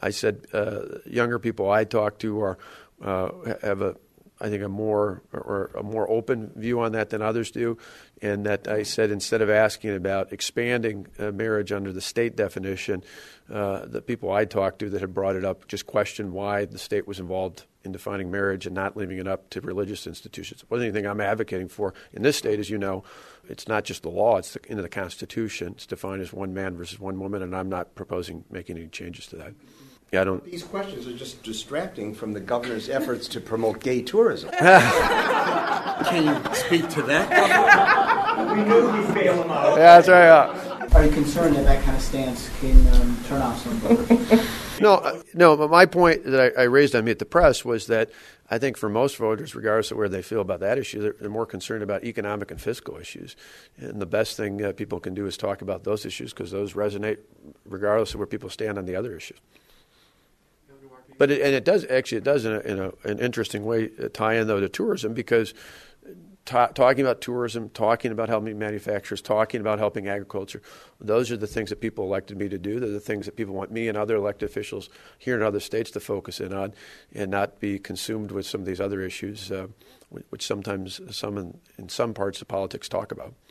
I said younger people I talk to are have a more open view on that than others do, and that I said instead of asking about expanding marriage under the state definition, the people I talked to that had brought it up just questioned why the state was involved in defining marriage and not leaving it up to religious institutions. It wasn't anything I'm advocating for. In this state, as you know, it's not just the law, it's in the Constitution. It's defined as one man versus one woman, and I'm not proposing making any changes to that. Yeah, I don't. These questions are just distracting from the governor's efforts to promote gay tourism. Can you speak to that? We knew he'd bail him out. Yeah, that's right. Yeah. Are you concerned that kind of stance can turn off some voters? No. But my point that I raised on Meet the Press was that I think for most voters, regardless of where they feel about that issue, they're more concerned about economic and fiscal issues. And the best thing people can do is talk about those issues because those resonate regardless of where people stand on the other issues. But it does in an interesting way tie in, though, to tourism because talking about tourism, talking about helping manufacturers, talking about helping agriculture, those are the things that people elected me to do. They're the things that people want me and other elected officials here in other states to focus in on and not be consumed with some of these other issues, which sometimes in some parts of politics talk about.